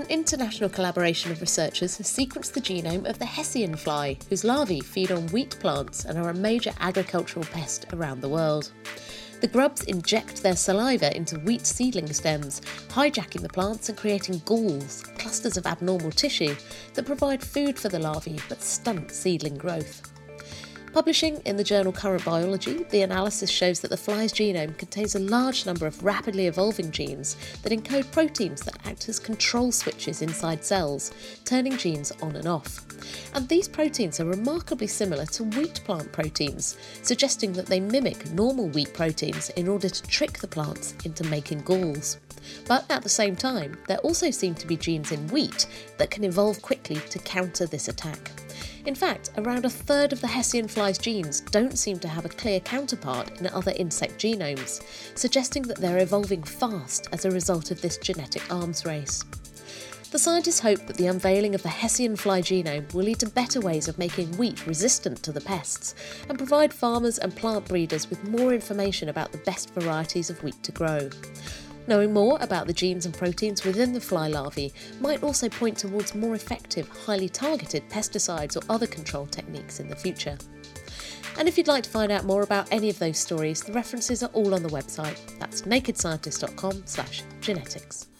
international collaboration of researchers has sequenced the genome of the Hessian fly, whose larvae feed on wheat plants and are a major agricultural pest around the world. The grubs inject their saliva into wheat seedling stems, hijacking the plants and creating galls, clusters of abnormal tissue that provide food for the larvae but stunt seedling growth. Publishing in the journal Current Biology, the analysis shows that the fly's genome contains a large number of rapidly evolving genes that encode proteins that act as control switches inside cells, turning genes on and off. And these proteins are remarkably similar to wheat plant proteins, suggesting that they mimic normal wheat proteins in order to trick the plants into making galls. But at the same time, there also seem to be genes in wheat that can evolve quickly to counter this attack. In fact, around a third of the Hessian fly's genes don't seem to have a clear counterpart in other insect genomes, suggesting that they're evolving fast as a result of this genetic arms race. The scientists hope that the unveiling of the Hessian fly genome will lead to better ways of making wheat resistant to the pests and provide farmers and plant breeders with more information about the best varieties of wheat to grow. Knowing more about the genes and proteins within the fly larvae might also point towards more effective, highly targeted pesticides or other control techniques in the future. And if you'd like to find out more about any of those stories, the references are all on the website. That's nakedscientist.com/genetics.